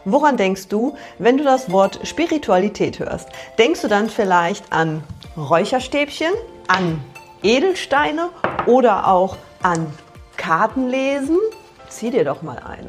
Woran denkst du, wenn du das Wort Spiritualität hörst? Denkst du dann vielleicht an Räucherstäbchen, an Edelsteine oder auch an Kartenlesen? Zieh dir doch mal eine.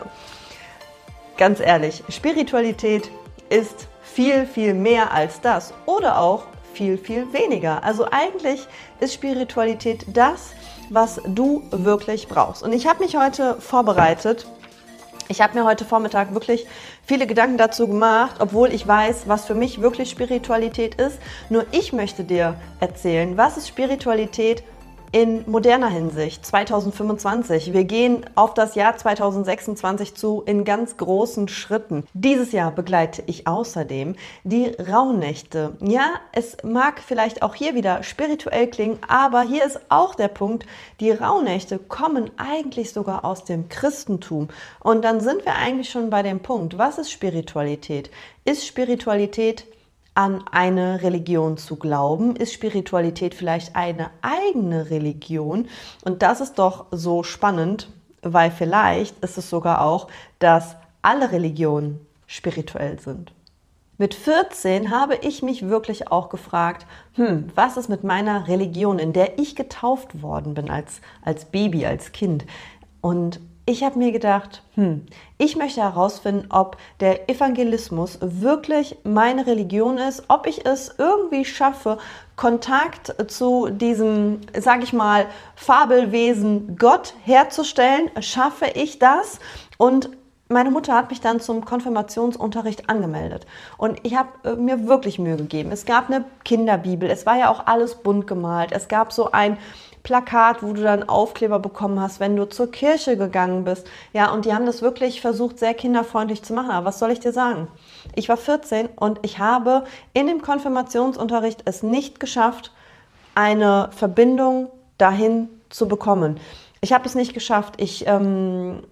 Ganz ehrlich, Spiritualität ist viel, viel mehr als das oder auch viel, viel weniger. Also eigentlich ist Spiritualität das, was du wirklich brauchst. Und ich habe mich heute vorbereitet. Ich habe mir heute Vormittag wirklich viele Gedanken dazu gemacht, obwohl ich weiß, was für mich wirklich Spiritualität ist. Nur ich möchte dir erzählen, was ist Spiritualität in moderner Hinsicht, 2025. Wir gehen auf das Jahr 2026 zu in ganz großen Schritten. Dieses Jahr begleite ich außerdem die Rauhnächte. Ja, es mag vielleicht auch hier wieder spirituell klingen, aber hier ist auch der Punkt, die Rauhnächte kommen eigentlich sogar aus dem Christentum. Und dann sind wir eigentlich schon bei dem Punkt, was ist Spiritualität? Ist Spiritualität an eine Religion zu glauben? Ist Spiritualität vielleicht eine eigene Religion? Und das ist doch so spannend, weil vielleicht ist es sogar auch, dass alle Religionen spirituell sind. Mit 14 habe ich mich wirklich auch gefragt, was ist mit meiner Religion, in der ich getauft worden bin als Baby, als Kind? Und ich habe mir gedacht, ich möchte herausfinden, ob der Evangelismus wirklich meine Religion ist, ob ich es irgendwie schaffe, Kontakt zu diesem, sage ich mal, Fabelwesen Gott herzustellen. Schaffe ich das? Und meine Mutter hat mich dann zum Konfirmationsunterricht angemeldet und ich habe mir wirklich Mühe gegeben. Es gab eine Kinderbibel, es war ja auch alles bunt gemalt, es gab so ein Plakat, wo du dann Aufkleber bekommen hast, wenn du zur Kirche gegangen bist. Ja, und die haben das wirklich versucht, sehr kinderfreundlich zu machen. Aber was soll ich dir sagen? Ich war 14 und ich habe in dem Konfirmationsunterricht es nicht geschafft, eine Verbindung dahin zu bekommen. Ich habe es nicht geschafft. Und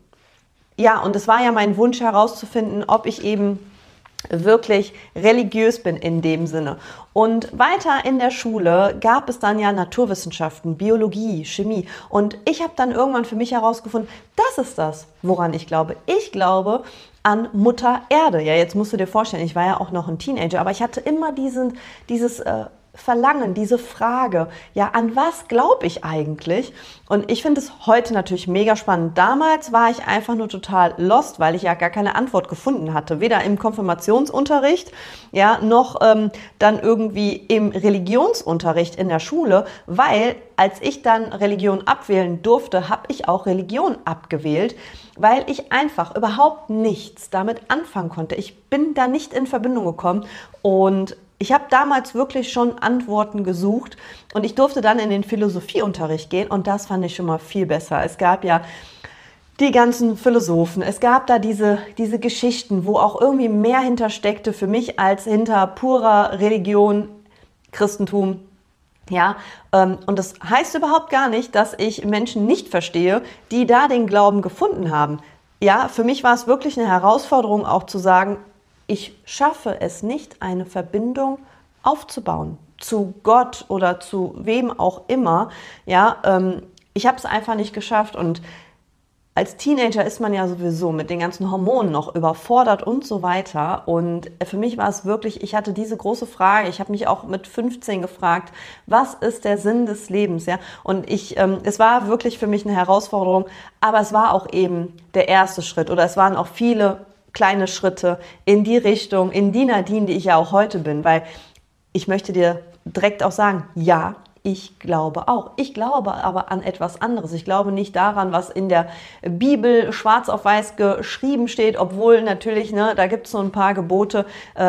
es war ja mein Wunsch herauszufinden, ob ich eben wirklich religiös bin in dem Sinne. Und weiter in der Schule gab es dann ja Naturwissenschaften, Biologie, Chemie. Und ich habe dann irgendwann für mich herausgefunden, das ist das, woran ich glaube. Ich glaube an Mutter Erde. Ja, jetzt musst du dir vorstellen, ich war ja auch noch ein Teenager, aber ich hatte immer dieses Verlangen, diese Frage, ja, an was glaube ich eigentlich? Und ich finde es heute natürlich mega spannend. Damals war ich einfach nur total lost, weil ich ja gar keine Antwort gefunden hatte. Weder im Konfirmationsunterricht, ja, noch dann irgendwie im Religionsunterricht in der Schule, weil als ich dann Religion abwählen durfte, habe ich auch Religion abgewählt, weil ich einfach überhaupt nichts damit anfangen konnte. Ich bin da nicht in Verbindung gekommen und ich habe damals wirklich schon Antworten gesucht und ich durfte dann in den Philosophieunterricht gehen und das fand ich schon mal viel besser. Es gab ja die ganzen Philosophen, es gab da diese Geschichten, wo auch irgendwie mehr hintersteckte für mich als hinter purer Religion, Christentum. Ja, und das heißt überhaupt gar nicht, dass ich Menschen nicht verstehe, die da den Glauben gefunden haben. Ja, für mich war es wirklich eine Herausforderung auch zu sagen, ich schaffe es nicht, eine Verbindung aufzubauen zu Gott oder zu wem auch immer. Ja, ich habe es einfach nicht geschafft und als Teenager ist man ja sowieso mit den ganzen Hormonen noch überfordert und so weiter. Und für mich war es wirklich, ich hatte diese große Frage. Ich habe mich auch mit 15 gefragt, was ist der Sinn des Lebens? Ja, und es war wirklich für mich eine Herausforderung, aber es war auch eben der erste Schritt oder es waren auch viele kleine Schritte in die Richtung, in die Nadine, die ich ja auch heute bin, weil ich möchte dir direkt auch sagen, ja, ich glaube auch. Ich glaube aber an etwas anderes. Ich glaube nicht daran, was in der Bibel schwarz auf weiß geschrieben steht, obwohl natürlich, da gibt es so ein paar Gebote,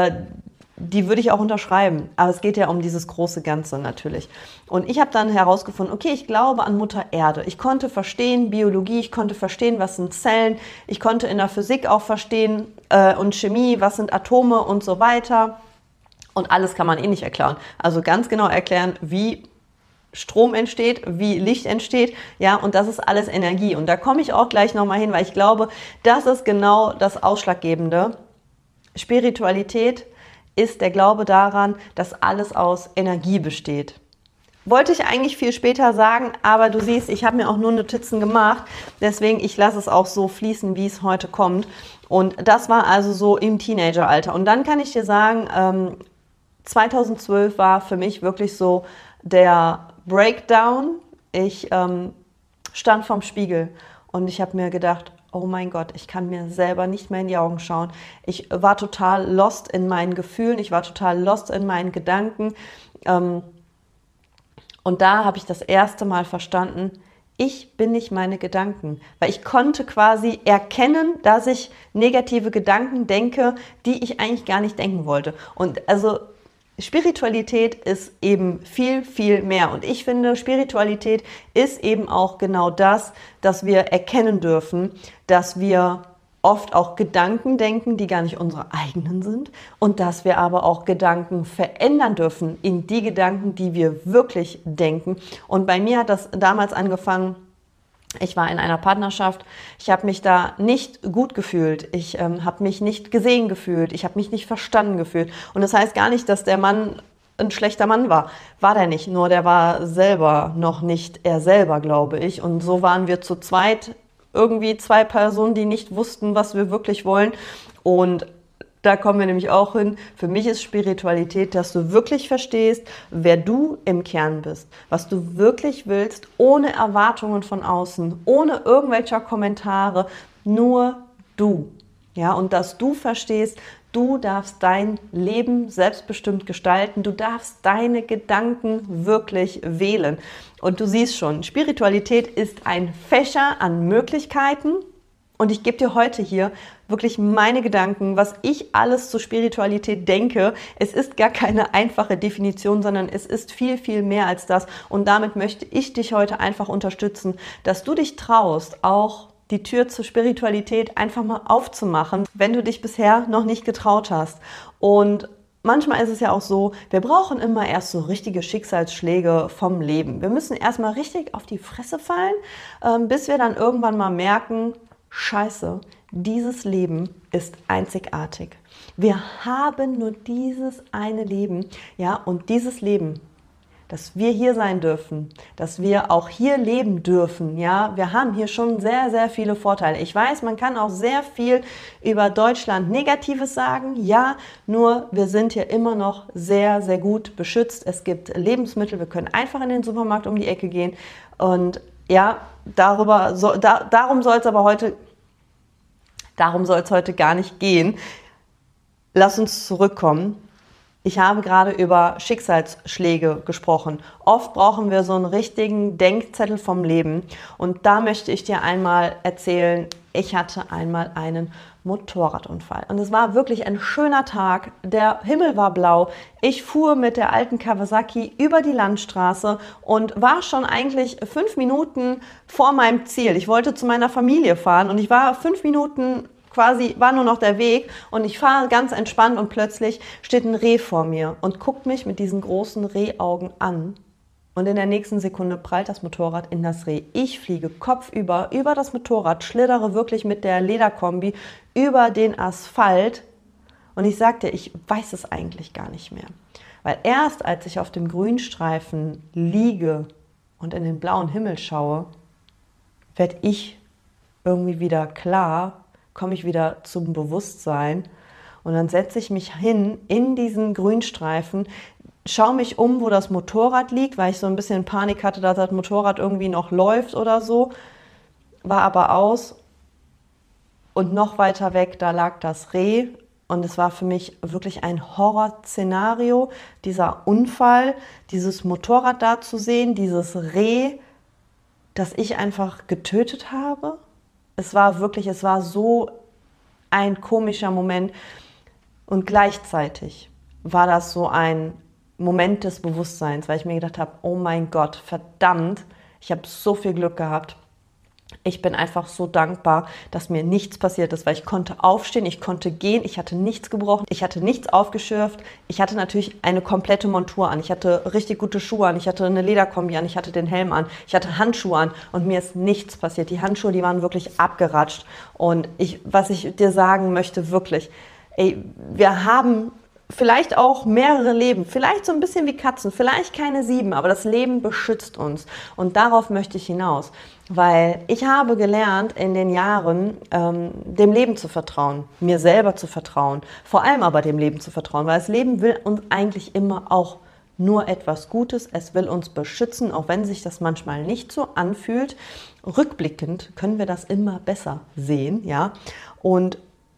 die würde ich auch unterschreiben. Aber es geht ja um dieses große Ganze natürlich. Und ich habe dann herausgefunden, okay, ich glaube an Mutter Erde. Ich konnte verstehen Biologie, ich konnte verstehen, was sind Zellen. Ich konnte in der Physik auch verstehen und Chemie, was sind Atome und so weiter. Und alles kann man nicht erklären. Also ganz genau erklären, wie Strom entsteht, wie Licht entsteht, ja, und das ist alles Energie. Und da komme ich auch gleich nochmal hin, weil ich glaube, das ist genau das Ausschlaggebende. Spiritualität ist der Glaube daran, dass alles aus Energie besteht. wollte ich eigentlich viel später sagen, aber du siehst, ich habe mir auch nur Notizen gemacht. Deswegen, ich lasse es auch so fließen, wie es heute kommt. Und das war also so im Teenageralter. Und dann kann ich dir sagen, 2012 war für mich wirklich so der Breakdown. Ich stand vorm Spiegel und ich habe mir gedacht, oh mein Gott, ich kann mir selber nicht mehr in die Augen schauen. Ich war total lost in meinen Gefühlen, ich war total lost in meinen Gedanken. Und da habe ich das erste Mal verstanden, ich bin nicht meine Gedanken. Weil ich konnte quasi erkennen, dass ich negative Gedanken denke, die ich eigentlich gar nicht denken wollte. Und also Spiritualität ist eben viel, viel mehr. Und ich finde, Spiritualität ist eben auch genau das, dass wir erkennen dürfen, dass wir oft auch Gedanken denken, die gar nicht unsere eigenen sind und dass wir aber auch Gedanken verändern dürfen in die Gedanken, die wir wirklich denken. Und bei mir hat das damals angefangen, ich war in einer Partnerschaft, ich habe mich da nicht gut gefühlt, ich habe mich nicht gesehen gefühlt, ich habe mich nicht verstanden gefühlt. Und das heißt gar nicht, dass der Mann ein schlechter Mann war. War der nicht, nur der war selber noch nicht er selber, glaube ich. Und so waren wir zu zweit, irgendwie zwei Personen, die nicht wussten, was wir wirklich wollen. Und da kommen wir nämlich auch hin. Für mich ist Spiritualität, dass du wirklich verstehst, wer du im Kern bist, was du wirklich willst, ohne Erwartungen von außen, ohne irgendwelcher Kommentare, nur du. Ja, und dass du verstehst, du darfst dein Leben selbstbestimmt gestalten, du darfst deine Gedanken wirklich wählen. Und du siehst schon, Spiritualität ist ein Fächer an Möglichkeiten. Und ich gebe dir heute hier wirklich meine Gedanken, was ich alles zur Spiritualität denke. Es ist gar keine einfache Definition, sondern es ist viel, viel mehr als das. Und damit möchte ich dich heute einfach unterstützen, dass du dich traust, auch die Tür zur Spiritualität einfach mal aufzumachen, wenn du dich bisher noch nicht getraut hast. Und manchmal ist es ja auch so, wir brauchen immer erst so richtige Schicksalsschläge vom Leben. Wir müssen erstmal richtig auf die Fresse fallen, bis wir dann irgendwann mal merken, Scheiße, dieses Leben ist einzigartig. Wir haben nur dieses eine Leben, ja, und dieses Leben, dass wir hier sein dürfen, dass wir auch hier leben dürfen, ja, wir haben hier schon sehr, sehr viele Vorteile. Ich weiß, man kann auch sehr viel über Deutschland Negatives sagen, ja, nur wir sind hier immer noch sehr, sehr gut beschützt. Es gibt Lebensmittel, wir können einfach in den Supermarkt um die Ecke gehen und ja, darum soll es heute gar nicht gehen. Lass uns zurückkommen. Ich habe gerade über Schicksalsschläge gesprochen. Oft brauchen wir so einen richtigen Denkzettel vom Leben. Und da möchte ich dir einmal erzählen, ich hatte einmal einen Motorradunfall. Und es war wirklich ein schöner Tag. Der Himmel war blau. Ich fuhr mit der alten Kawasaki über die Landstraße und war schon eigentlich 5 Minuten vor meinem Ziel. Ich wollte zu meiner Familie fahren und ich war 5 Minuten quasi, war nur noch der Weg und ich fahre ganz entspannt und plötzlich steht ein Reh vor mir und guckt mich mit diesen großen Rehaugen an. Und in der nächsten Sekunde prallt das Motorrad in das Reh. Ich fliege kopfüber über das Motorrad, schlittere wirklich mit der Lederkombi über den Asphalt. Und ich sagte, ich weiß es eigentlich gar nicht mehr. Weil erst als ich auf dem Grünstreifen liege und in den blauen Himmel schaue, werde ich irgendwie wieder klar, komme ich wieder zum Bewusstsein. Und dann setze ich mich hin in diesen Grünstreifen, schaue mich um, wo das Motorrad liegt, weil ich so ein bisschen Panik hatte, dass das Motorrad irgendwie noch läuft oder so. War aber aus und noch weiter weg, da lag das Reh. Und es war für mich wirklich ein Horrorszenario, dieser Unfall, dieses Motorrad da zu sehen, dieses Reh, das ich einfach getötet habe. Es war so ein komischer Moment. Und gleichzeitig war das so ein Moment des Bewusstseins, weil ich mir gedacht habe, oh mein Gott, verdammt, ich habe so viel Glück gehabt. Ich bin einfach so dankbar, dass mir nichts passiert ist, weil ich konnte aufstehen, ich konnte gehen, ich hatte nichts gebrochen, ich hatte nichts aufgeschürft. Ich hatte natürlich eine komplette Montur an, ich hatte richtig gute Schuhe an, ich hatte eine Lederkombi an, ich hatte den Helm an, ich hatte Handschuhe an und mir ist nichts passiert. Die Handschuhe, die waren wirklich abgeratscht und was ich dir sagen möchte, wirklich, ey, wir haben vielleicht auch mehrere Leben, vielleicht so ein bisschen wie Katzen, vielleicht keine 7, aber das Leben beschützt uns. Und darauf möchte ich hinaus, weil ich habe gelernt in den Jahren, dem Leben zu vertrauen, mir selber zu vertrauen, vor allem aber dem Leben zu vertrauen, weil das Leben will uns eigentlich immer auch nur etwas Gutes, es will uns beschützen, auch wenn sich das manchmal nicht so anfühlt. Rückblickend können wir das immer besser sehen, ja. Und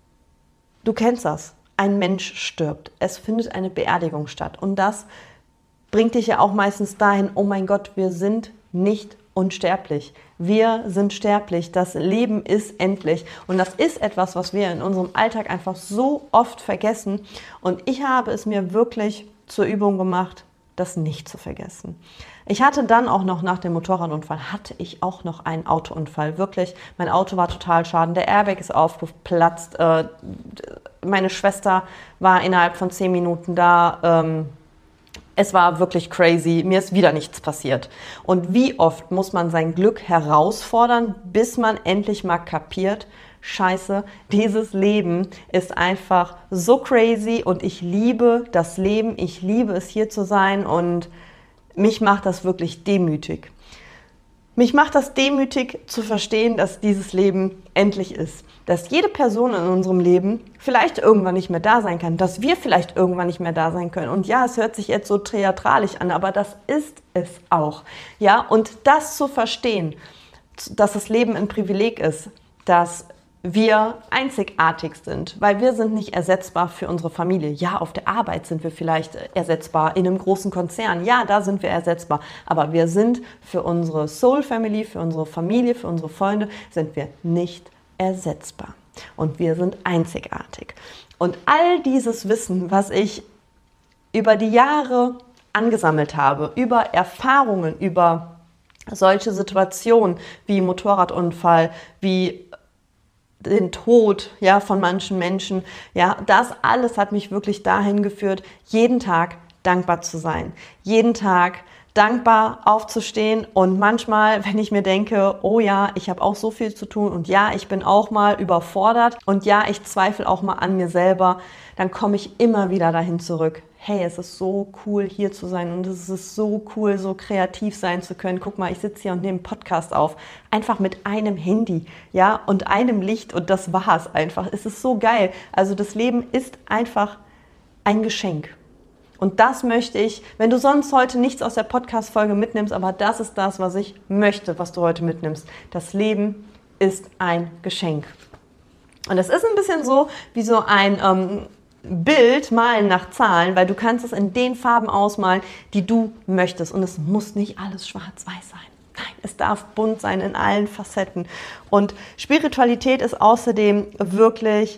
du kennst das. Ein Mensch stirbt. Es findet eine Beerdigung statt. Und das bringt dich ja auch meistens dahin, oh mein Gott, wir sind nicht unsterblich. Wir sind sterblich. Das Leben ist endlich. Und das ist etwas, was wir in unserem Alltag einfach so oft vergessen. Und ich habe es mir wirklich zur Übung gemacht, das nicht zu vergessen. Ich hatte dann auch noch nach dem Motorradunfall, hatte ich auch noch einen Autounfall. Wirklich, mein Auto war total schaden. Der Airbag ist aufgeplatzt. Meine Schwester war innerhalb von 10 Minuten da. Es war wirklich crazy. Mir ist wieder nichts passiert. Und wie oft muss man sein Glück herausfordern, bis man endlich mal kapiert, Scheiße, dieses Leben ist einfach so crazy und ich liebe das Leben. Ich liebe es, hier zu sein und mich macht das wirklich demütig. Mich macht das demütig zu verstehen, dass dieses Leben endlich ist. Dass jede Person in unserem Leben vielleicht irgendwann nicht mehr da sein kann. Dass wir vielleicht irgendwann nicht mehr da sein können. Und ja, es hört sich jetzt so theatralisch an, aber das ist es auch. Ja, und das zu verstehen, dass das Leben ein Privileg ist, dass wir einzigartig sind, weil wir sind nicht ersetzbar für unsere Familie. Ja, auf der Arbeit sind wir vielleicht ersetzbar, in einem großen Konzern, ja, da sind wir ersetzbar, aber wir sind für unsere Soul Family, für unsere Familie, für unsere Freunde, sind wir nicht ersetzbar und wir sind einzigartig. Und all dieses Wissen, was ich über die Jahre angesammelt habe, über Erfahrungen, über solche Situationen wie Motorradunfall, wie den Tod, ja, von manchen Menschen, ja, das alles hat mich wirklich dahin geführt, jeden Tag dankbar zu sein, jeden Tag dankbar aufzustehen und manchmal, wenn ich mir denke, oh ja, ich habe auch so viel zu tun und ja, ich bin auch mal überfordert und ja, ich zweifle auch mal an mir selber, dann komme ich immer wieder dahin zurück. Hey, es ist so cool, hier zu sein und es ist so cool, so kreativ sein zu können. Guck mal, ich sitze hier und nehme einen Podcast auf. Einfach mit einem Handy, ja, und einem Licht und das war es einfach. Es ist so geil. Also das Leben ist einfach ein Geschenk. Und das möchte ich, wenn du sonst heute nichts aus der Podcast-Folge mitnimmst, aber das ist das, was ich möchte, was du heute mitnimmst. Das Leben ist ein Geschenk. Und das ist ein bisschen so wie so ein Bild malen nach Zahlen, weil du kannst es in den Farben ausmalen, die du möchtest. Und es muss nicht alles schwarz-weiß sein. Nein, es darf bunt sein in allen Facetten. Und Spiritualität ist außerdem wirklich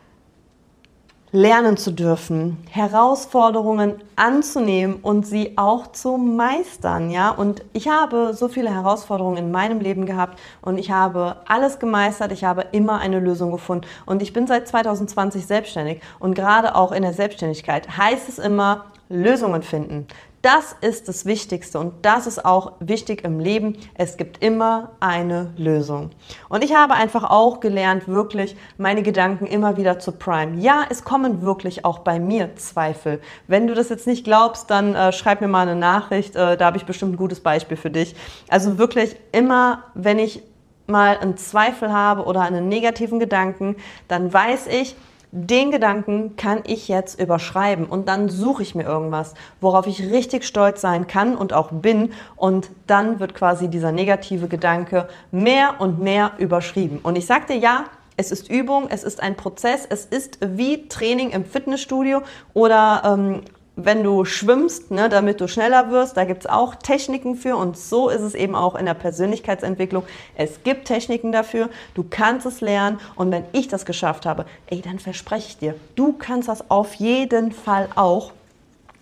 lernen zu dürfen, Herausforderungen anzunehmen und sie auch zu meistern, ja. Und ich habe so viele Herausforderungen in meinem Leben gehabt und ich habe alles gemeistert, ich habe immer eine Lösung gefunden und ich bin seit 2020 selbstständig und gerade auch in der Selbstständigkeit heißt es immer, Lösungen finden. Das ist das Wichtigste und das ist auch wichtig im Leben. Es gibt immer eine Lösung. Und ich habe einfach auch gelernt, wirklich meine Gedanken immer wieder zu primen. Ja, es kommen wirklich auch bei mir Zweifel. Wenn du das jetzt nicht glaubst, dann schreib mir mal eine Nachricht. Da habe ich bestimmt ein gutes Beispiel für dich. Also wirklich immer, wenn ich mal einen Zweifel habe oder einen negativen Gedanken, dann weiß ich, den Gedanken kann ich jetzt überschreiben und dann suche ich mir irgendwas, worauf ich richtig stolz sein kann und auch bin und dann wird quasi dieser negative Gedanke mehr und mehr überschrieben. Und ich sag dir, ja, es ist Übung, es ist ein Prozess, es ist wie Training im Fitnessstudio oder wenn du schwimmst, ne, damit du schneller wirst, da gibt es auch Techniken für und so ist es eben auch in der Persönlichkeitsentwicklung. Es gibt Techniken dafür, du kannst es lernen und wenn ich das geschafft habe, ey, dann verspreche ich dir, du kannst das auf jeden Fall auch.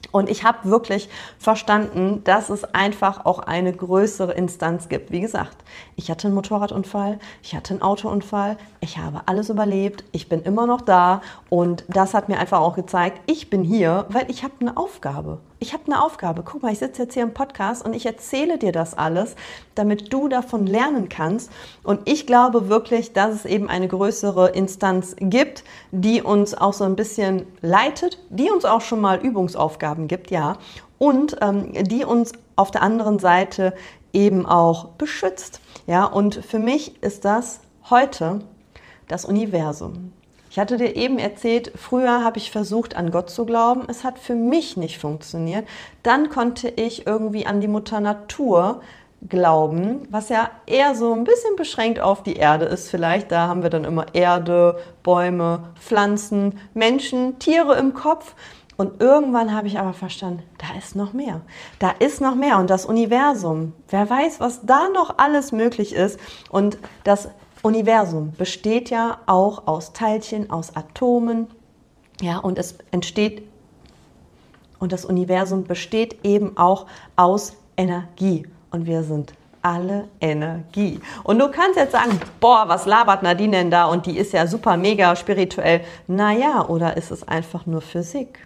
Und ich habe wirklich verstanden, dass es einfach auch eine größere Instanz gibt. Wie gesagt, ich hatte einen Motorradunfall, ich hatte einen Autounfall, ich habe alles überlebt, ich bin immer noch da und das hat mir einfach auch gezeigt, ich bin hier, weil ich habe eine Aufgabe. Ich habe eine Aufgabe. Guck mal, ich sitze jetzt hier im Podcast und ich erzähle dir das alles, damit du davon lernen kannst. Und ich glaube wirklich, dass es eben eine größere Instanz gibt, die uns auch so ein bisschen leitet, die uns auch schon mal Übungsaufgaben gibt, ja, und die uns auf der anderen Seite eben auch beschützt. Ja, und für mich ist das heute das Universum. Ich hatte dir eben erzählt, früher habe ich versucht, an Gott zu glauben. Es hat für mich nicht funktioniert. Dann konnte ich irgendwie an die Mutter Natur glauben, was ja eher so ein bisschen beschränkt auf die Erde ist vielleicht. Da haben wir dann immer Erde, Bäume, Pflanzen, Menschen, Tiere im Kopf. Und irgendwann habe ich aber verstanden, da ist noch mehr. Da ist noch mehr. Und das Universum, wer weiß, was da noch alles möglich ist. Und das Universum besteht ja auch aus Teilchen, aus Atomen, ja, und es entsteht, und das Universum besteht eben auch aus Energie. Und wir sind alle Energie. Und du kannst jetzt sagen, boah, was labert Nadine denn da? Und die ist ja super mega spirituell. Naja, oder ist es einfach nur Physik?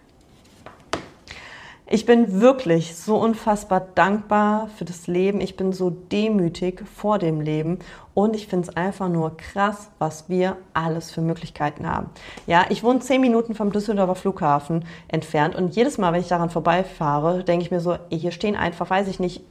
Ich bin wirklich so unfassbar dankbar für das Leben. Ich bin so demütig vor dem Leben und ich finde es einfach nur krass, was wir alles für Möglichkeiten haben. Ja, ich wohne 10 Minuten vom Düsseldorfer Flughafen entfernt und jedes Mal, wenn ich daran vorbeifahre, denke ich mir so, hier stehen einfach, weiß ich nicht,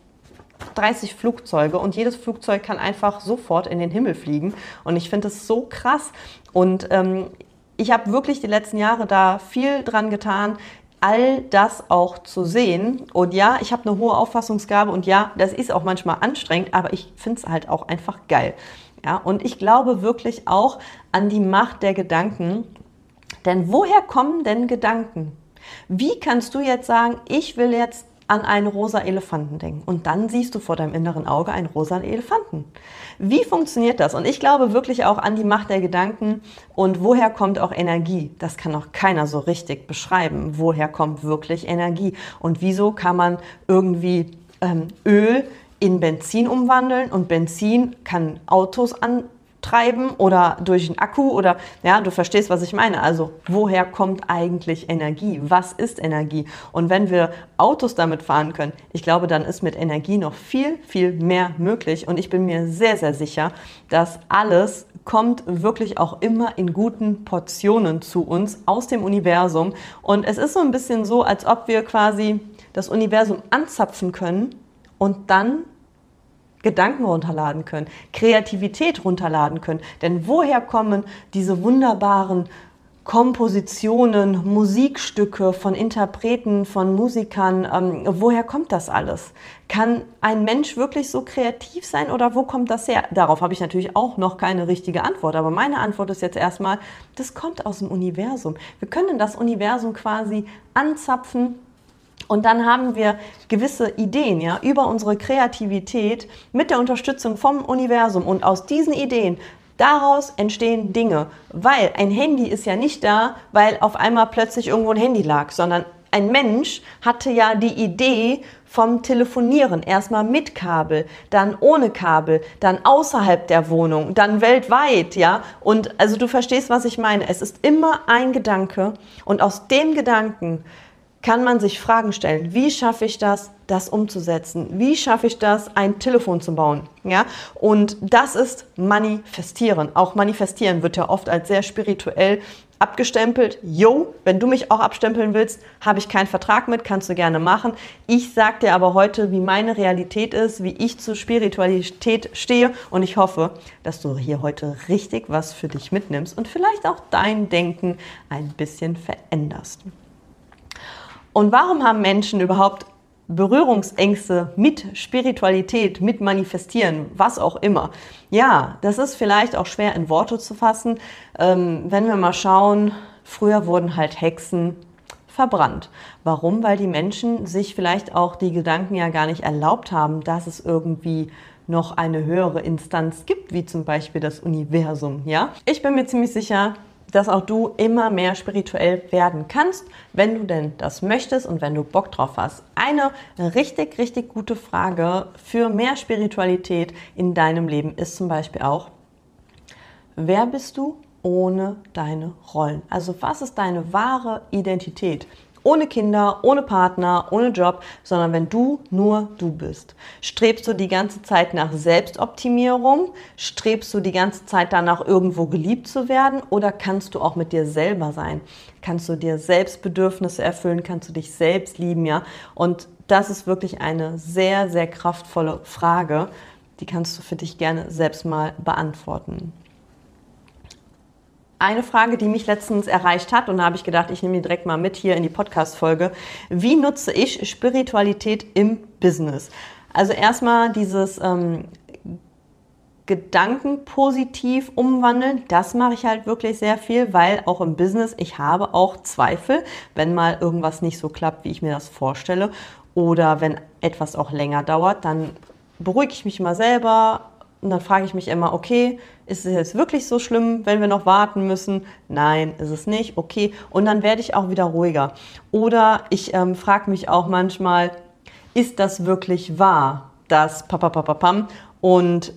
30 Flugzeuge und jedes Flugzeug kann einfach sofort in den Himmel fliegen und ich finde das so krass und ich habe wirklich die letzten Jahre da viel dran getan, all das auch zu sehen. Und ja, ich habe eine hohe Auffassungsgabe und ja, das ist auch manchmal anstrengend, aber ich finde es halt auch einfach geil. Ja, und ich glaube wirklich auch an die Macht der Gedanken. Denn woher kommen denn Gedanken? Wie kannst du jetzt sagen, ich will jetzt an einen rosa Elefanten denken und dann siehst du vor deinem inneren Auge einen rosa Elefanten. Wie funktioniert das? Und ich glaube wirklich auch an die Macht der Gedanken und woher kommt auch Energie? Das kann auch keiner so richtig beschreiben. Woher kommt wirklich Energie? Und wieso kann man irgendwie Öl in Benzin umwandeln und Benzin kann Autos antreiben oder durch einen Akku oder, ja, du verstehst, was ich meine. Also, woher kommt eigentlich Energie? Was ist Energie? Und wenn wir Autos damit fahren können, ich glaube, dann ist mit Energie noch viel, viel mehr möglich. Und ich bin mir sehr, sehr sicher, dass alles kommt wirklich auch immer in guten Portionen zu uns aus dem Universum. Und es ist so ein bisschen so, als ob wir quasi das Universum anzapfen können und dann Gedanken runterladen können, Kreativität runterladen können. Denn woher kommen diese wunderbaren Kompositionen, Musikstücke von Interpreten, von Musikern? Woher kommt das alles? Kann ein Mensch wirklich so kreativ sein oder wo kommt das her? Darauf habe ich natürlich auch noch keine richtige Antwort. Aber meine Antwort ist jetzt erstmal, das kommt aus dem Universum. Wir können das Universum quasi anzapfen. Und dann haben wir gewisse Ideen, ja, über unsere Kreativität mit der Unterstützung vom Universum. Und aus diesen Ideen, daraus entstehen Dinge. Weil ein Handy ist ja nicht da, weil auf einmal plötzlich irgendwo ein Handy lag, sondern ein Mensch hatte ja die Idee vom Telefonieren. Erstmal mit Kabel, dann ohne Kabel, dann außerhalb der Wohnung, dann weltweit, ja. Und also du verstehst, was ich meine. Es ist immer ein Gedanke und aus dem Gedanken kann man sich Fragen stellen, wie schaffe ich das, das umzusetzen? Wie schaffe ich das, ein Telefon zu bauen? Ja? Und das ist Manifestieren. Auch Manifestieren wird ja oft als sehr spirituell abgestempelt. Jo, wenn du mich auch abstempeln willst, habe ich keinen Vertrag mit, kannst du gerne machen. Ich sage dir aber heute, wie meine Realität ist, wie ich zur Spiritualität stehe und ich hoffe, dass du hier heute richtig was für dich mitnimmst und vielleicht auch dein Denken ein bisschen veränderst. Und warum haben Menschen überhaupt Berührungsängste mit Spiritualität, mit Manifestieren, was auch immer? Ja, das ist vielleicht auch schwer in Worte zu fassen. Wenn wir mal schauen, früher wurden halt Hexen verbrannt. Warum? Weil die Menschen sich vielleicht auch die Gedanken ja gar nicht erlaubt haben, dass es irgendwie noch eine höhere Instanz gibt, wie zum Beispiel das Universum. Ja? Ich bin mir ziemlich sicher, dass auch du immer mehr spirituell werden kannst, wenn du denn das möchtest und wenn du Bock drauf hast. Eine richtig, richtig gute Frage für mehr Spiritualität in deinem Leben ist zum Beispiel auch: Wer bist du ohne deine Rollen? Also was ist deine wahre Identität? Ohne Kinder, ohne Partner, ohne Job, sondern wenn du nur du bist. Strebst du die ganze Zeit nach Selbstoptimierung? Strebst du die ganze Zeit danach, irgendwo geliebt zu werden? Oder kannst du auch mit dir selber sein? Kannst du dir selbst Bedürfnisse erfüllen? Kannst du dich selbst lieben? Ja? Und das ist wirklich eine sehr, sehr kraftvolle Frage. Die kannst du für dich gerne selbst mal beantworten. Eine Frage, die mich letztens erreicht hat, und da habe ich gedacht, ich nehme die direkt mal mit hier in die Podcast-Folge: Wie nutze ich Spiritualität im Business? Also erstmal dieses Gedanken positiv umwandeln, das mache ich halt wirklich sehr viel, weil auch im Business, ich habe auch Zweifel, wenn mal irgendwas nicht so klappt, wie ich mir das vorstelle, oder wenn etwas auch länger dauert, dann beruhige ich mich mal selber. Und dann frage ich mich immer, okay, ist es jetzt wirklich so schlimm, wenn wir noch warten müssen? Nein, ist es nicht. Okay. Und dann werde ich auch wieder ruhiger. Oder ich frage mich auch manchmal, ist das wirklich wahr, dass papapapapam? Und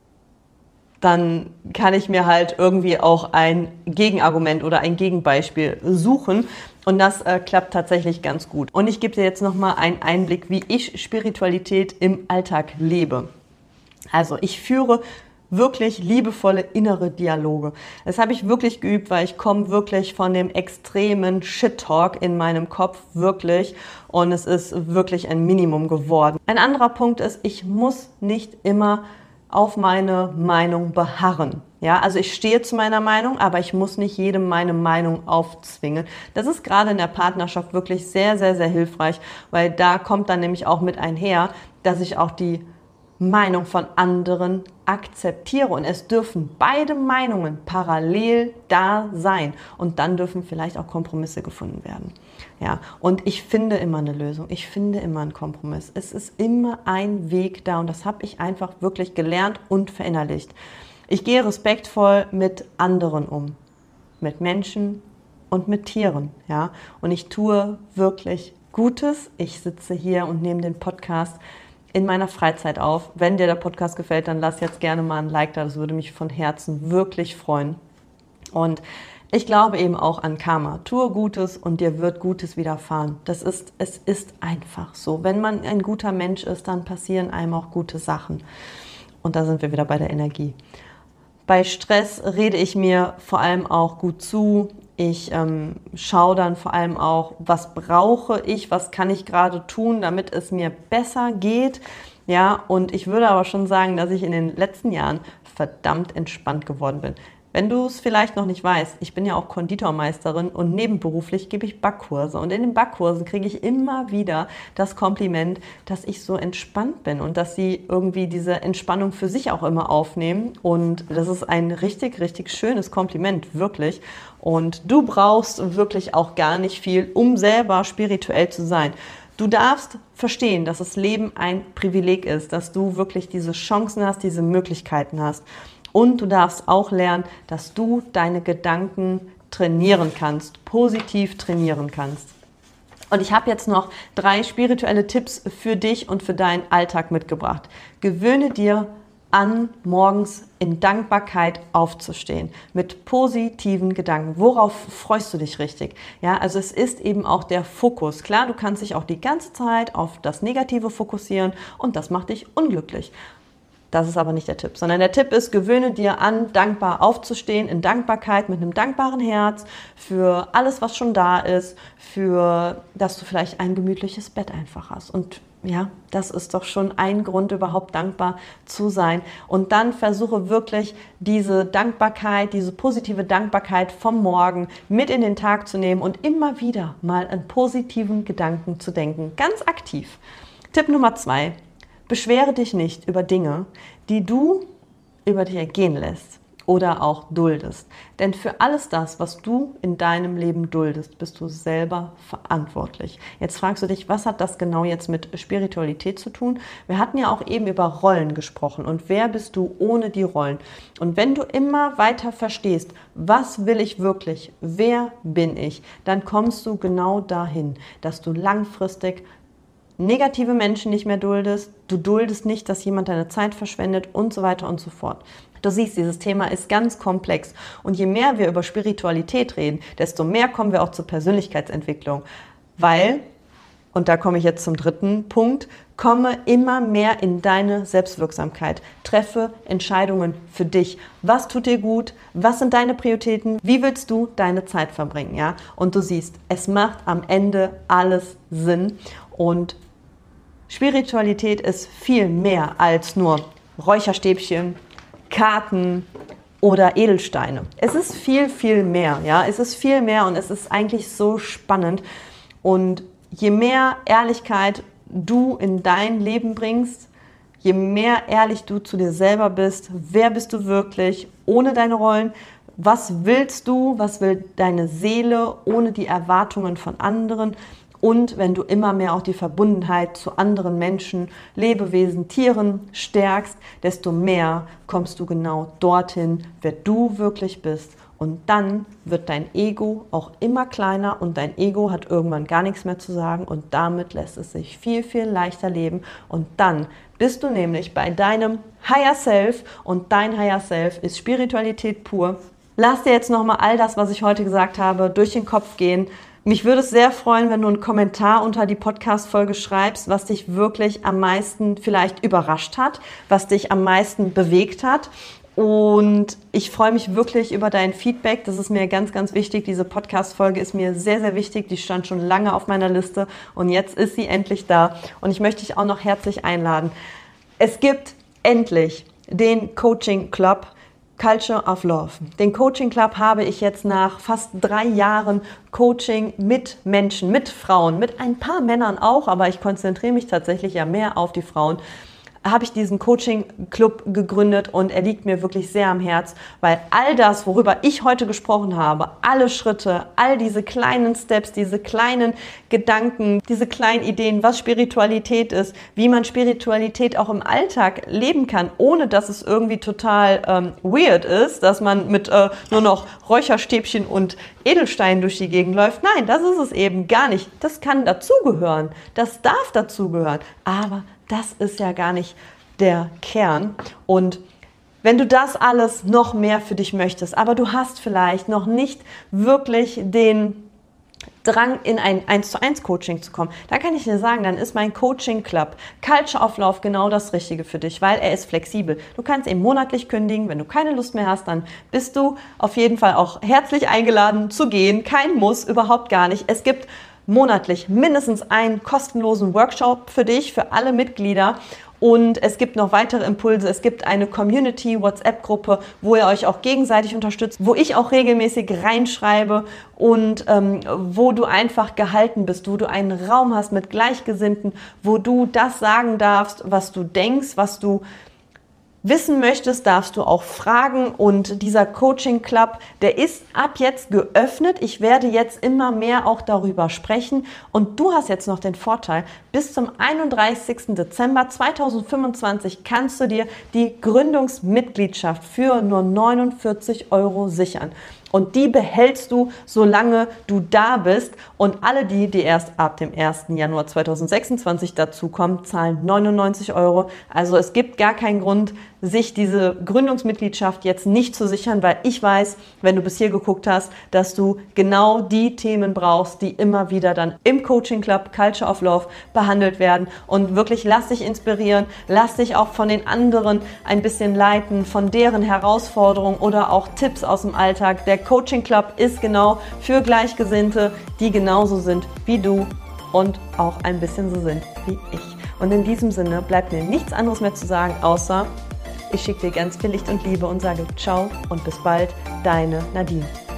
dann kann ich mir halt irgendwie auch ein Gegenargument oder ein Gegenbeispiel suchen. Und das klappt tatsächlich ganz gut. Und ich gebe dir jetzt nochmal einen Einblick, wie ich Spiritualität im Alltag lebe. Also ich führe wirklich liebevolle innere Dialoge. Das habe ich wirklich geübt, weil ich komme wirklich von dem extremen Shit-Talk in meinem Kopf, wirklich. Und es ist wirklich ein Minimum geworden. Ein anderer Punkt ist, ich muss nicht immer auf meine Meinung beharren. Ja, also ich stehe zu meiner Meinung, aber ich muss nicht jedem meine Meinung aufzwingen. Das ist gerade in der Partnerschaft wirklich sehr, sehr, sehr hilfreich, weil da kommt dann nämlich auch mit einher, dass ich auch die Meinung von anderen akzeptiere, und es dürfen beide Meinungen parallel da sein, und dann dürfen vielleicht auch Kompromisse gefunden werden. Ja, und ich finde immer eine Lösung, ich finde immer einen Kompromiss. Es ist immer ein Weg da, und das habe ich einfach wirklich gelernt und verinnerlicht. Ich gehe respektvoll mit anderen um, mit Menschen und mit Tieren, ja, und ich tue wirklich Gutes. Ich sitze hier und nehme den Podcast in meiner Freizeit auf. Wenn dir der Podcast gefällt, dann lass jetzt gerne mal ein Like da. Das würde mich von Herzen wirklich freuen. Und ich glaube eben auch an Karma. Tue Gutes und dir wird Gutes widerfahren. Es ist einfach so. Wenn man ein guter Mensch ist, dann passieren einem auch gute Sachen. Und da sind wir wieder bei der Energie. Bei Stress rede ich mir vor allem auch gut zu. Ich schaue dann vor allem auch, was brauche ich, was kann ich gerade tun, damit es mir besser geht. Ja, und ich würde aber schon sagen, dass ich in den letzten Jahren verdammt entspannt geworden bin. Wenn du es vielleicht noch nicht weißt, ich bin ja auch Konditormeisterin und nebenberuflich gebe ich Backkurse. Und in den Backkursen kriege ich immer wieder das Kompliment, dass ich so entspannt bin und dass sie irgendwie diese Entspannung für sich auch immer aufnehmen. Und das ist ein richtig, richtig schönes Kompliment, wirklich. Und du brauchst wirklich auch gar nicht viel, um selber spirituell zu sein. Du darfst verstehen, dass das Leben ein Privileg ist, dass du wirklich diese Chancen hast, diese Möglichkeiten hast. Und du darfst auch lernen, dass du deine Gedanken trainieren kannst, positiv trainieren kannst. Und ich habe jetzt noch 3 spirituelle Tipps für dich und für deinen Alltag mitgebracht. Gewöhne dir an, morgens in Dankbarkeit aufzustehen, mit positiven Gedanken. Worauf freust du dich richtig? Ja, also es ist eben auch der Fokus. Klar, du kannst dich auch die ganze Zeit auf das Negative fokussieren und das macht dich unglücklich. Das ist aber nicht der Tipp, sondern der Tipp ist, gewöhne dir an, dankbar aufzustehen, in Dankbarkeit, mit einem dankbaren Herz für alles, was schon da ist, für, dass du vielleicht ein gemütliches Bett einfach hast. Und ja, das ist doch schon ein Grund, überhaupt dankbar zu sein. Und dann versuche wirklich diese Dankbarkeit, diese positive Dankbarkeit vom Morgen mit in den Tag zu nehmen und immer wieder mal an positiven Gedanken zu denken, ganz aktiv. Tipp Nummer 2. Beschwere dich nicht über Dinge, die du über dich ergehen lässt oder auch duldest. Denn für alles das, was du in deinem Leben duldest, bist du selber verantwortlich. Jetzt fragst du dich, was hat das genau jetzt mit Spiritualität zu tun? Wir hatten ja auch eben über Rollen gesprochen und wer bist du ohne die Rollen? Und wenn du immer weiter verstehst, was will ich wirklich, wer bin ich, dann kommst du genau dahin, dass du langfristig negative Menschen nicht mehr duldest, du duldest nicht, dass jemand deine Zeit verschwendet und so weiter und so fort. Du siehst, dieses Thema ist ganz komplex und je mehr wir über Spiritualität reden, desto mehr kommen wir auch zur Persönlichkeitsentwicklung, weil, und da komme ich jetzt zum dritten Punkt, komme immer mehr in deine Selbstwirksamkeit. Treffe Entscheidungen für dich. Was tut dir gut? Was sind deine Prioritäten? Wie willst du deine Zeit verbringen? Ja? Und du siehst, es macht am Ende alles Sinn und Spiritualität ist viel mehr als nur Räucherstäbchen, Karten oder Edelsteine. Es ist viel, viel mehr. Ja? Es ist viel mehr und es ist eigentlich so spannend. Und je mehr Ehrlichkeit du in dein Leben bringst, je mehr ehrlich du zu dir selber bist, wer bist du wirklich, ohne deine Rollen, was willst du, was will deine Seele, ohne die Erwartungen von anderen. Und wenn du immer mehr auch die Verbundenheit zu anderen Menschen, Lebewesen, Tieren stärkst, desto mehr kommst du genau dorthin, wer du wirklich bist. Und dann wird dein Ego auch immer kleiner und dein Ego hat irgendwann gar nichts mehr zu sagen und damit lässt es sich viel, viel leichter leben. Und dann bist du nämlich bei deinem Higher Self und dein Higher Self ist Spiritualität pur. Lass dir jetzt nochmal all das, was ich heute gesagt habe, durch den Kopf gehen. Mich würde es sehr freuen, wenn du einen Kommentar unter die Podcast-Folge schreibst, was dich wirklich am meisten vielleicht überrascht hat, was dich am meisten bewegt hat. Und ich freue mich wirklich über dein Feedback. Das ist mir ganz, ganz wichtig. Diese Podcast-Folge ist mir sehr, sehr wichtig. Die stand schon lange auf meiner Liste und jetzt ist sie endlich da. Und ich möchte dich auch noch herzlich einladen. Es gibt endlich den Coaching Club Culture of Love. Den Coaching Club habe ich jetzt nach fast 3 Jahren Coaching mit Menschen, mit Frauen, mit ein paar Männern auch, aber ich konzentriere mich tatsächlich ja mehr auf die Frauen, habe ich diesen Coaching-Club gegründet und er liegt mir wirklich sehr am Herz, weil all das, worüber ich heute gesprochen habe, alle Schritte, all diese kleinen Steps, diese kleinen Gedanken, diese kleinen Ideen, was Spiritualität ist, wie man Spiritualität auch im Alltag leben kann, ohne dass es irgendwie total weird ist, dass man mit nur noch Räucherstäbchen und Edelsteinen durch die Gegend läuft. Nein, das ist es eben gar nicht. Das kann dazugehören, das darf dazugehören, aber das ist ja gar nicht der Kern. Und wenn du das alles noch mehr für dich möchtest, aber du hast vielleicht noch nicht wirklich den Drang, in ein 1:1 Coaching zu kommen, dann kann ich dir sagen, dann ist mein Coaching Club Culture of Love genau das Richtige für dich, weil er ist flexibel. Du kannst ihn monatlich kündigen, wenn du keine Lust mehr hast, dann bist du auf jeden Fall auch herzlich eingeladen zu gehen. Kein Muss, überhaupt gar nicht. Es gibt monatlich mindestens einen kostenlosen Workshop für dich, für alle Mitglieder. Und es gibt noch weitere Impulse. Es gibt eine Community-WhatsApp-Gruppe, wo ihr euch auch gegenseitig unterstützt, wo ich auch regelmäßig reinschreibe und wo du einfach gehalten bist, wo du einen Raum hast mit Gleichgesinnten, wo du das sagen darfst, was du denkst, was du wissen möchtest, darfst du auch fragen und dieser Coaching Club, der ist ab jetzt geöffnet. Ich werde jetzt immer mehr auch darüber sprechen und du hast jetzt noch den Vorteil, bis zum 31. Dezember 2025 kannst du dir die Gründungsmitgliedschaft für nur 49 € sichern. Und die behältst du, solange du da bist. Und alle die erst ab dem 1. Januar 2026 dazukommen, zahlen 99 €. Also es gibt gar keinen Grund, sich diese Gründungsmitgliedschaft jetzt nicht zu sichern, weil ich weiß, wenn du bis hier geguckt hast, dass du genau die Themen brauchst, die immer wieder dann im Coaching Club Culture of Love behandelt werden. Und wirklich lass dich inspirieren, lass dich auch von den anderen ein bisschen leiten, von deren Herausforderungen oder auch Tipps aus dem Alltag. Der Coaching Club ist genau für Gleichgesinnte, die genauso sind wie du und auch ein bisschen so sind wie ich. Und in diesem Sinne bleibt mir nichts anderes mehr zu sagen, außer ich schicke dir ganz viel Licht und Liebe und sage ciao und bis bald, deine Nadine.